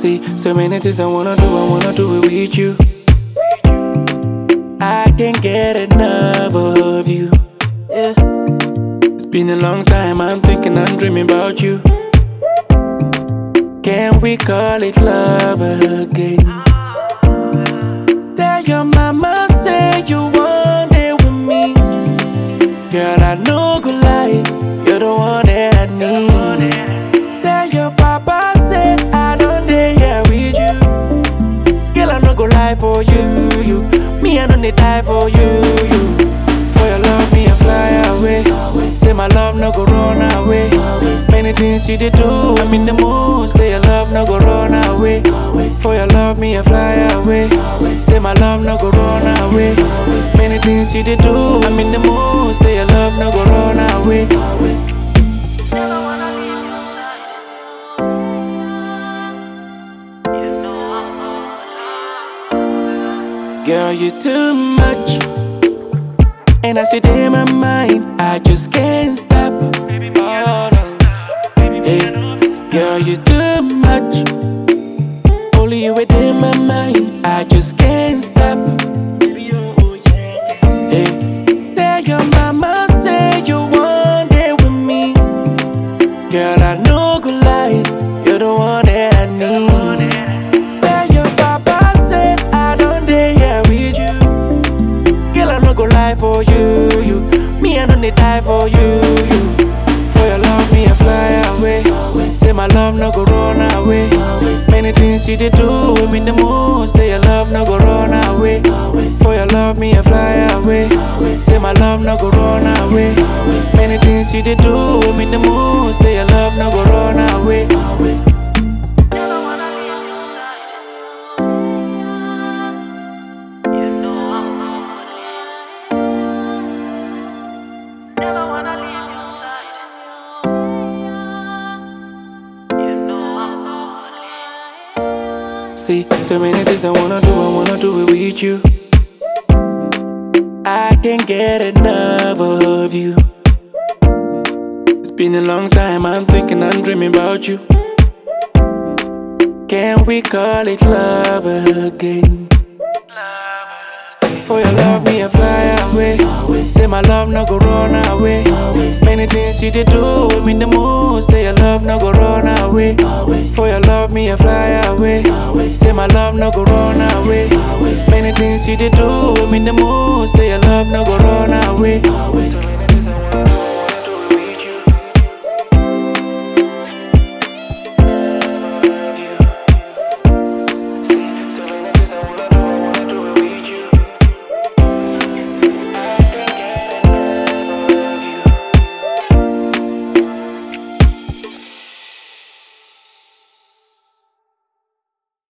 See, so many things I wanna do it with you. I can't get enough of you. Yeah. It's been a long time, I'm thinking, I'm dreaming about you. Can we call it love again? Tell your mama, say you want it with me. Girl, I know good lie, you're the one that I need. Tell your papa, say I don't dare here with you. Girl, I no go lie for you. Me, I don't need die for you. For your love, me, I fly away. Say my love no go run away. Many things you did do, I'm in the mood. Say your love no go run away. For your love, me, I fly away. Say my love no go run away. Many things you did do, I'm in the mood. Say your love no go run away. Girl, you too much, and I sit in my mind, I just can't stop. Oh, no. Hey, girl, you too much, only you within my mind, I just can't stop. Hey, tell your mama, say you want it with me. Girl, I know good lie, you're the one that I need. Tell your papa, say I don't dare here with you. Girl, I no go lie for you. Me, I don't need die for you. For your love, me, I fly away. Say my love no go run away. Many things you did do, I'm in the mood. Say your love no go run away. For your love, me, I fly away. Say my love no go run away. Many things you did do, I'm in the mood. Say your love no go run away. See, so many things I wanna do it with you. I can't get enough of you. It's been a long time, I'm thinking, I'm dreaming about you. Can we call it love again? For your love, me, I fly away. Say my love no go run away. Many things you did do, I'm in the mood. Say your love no go run away. For your love, me, I fly away. Say my love no go run away. Many things you did do, I'm in the mood. Say your love no go run away.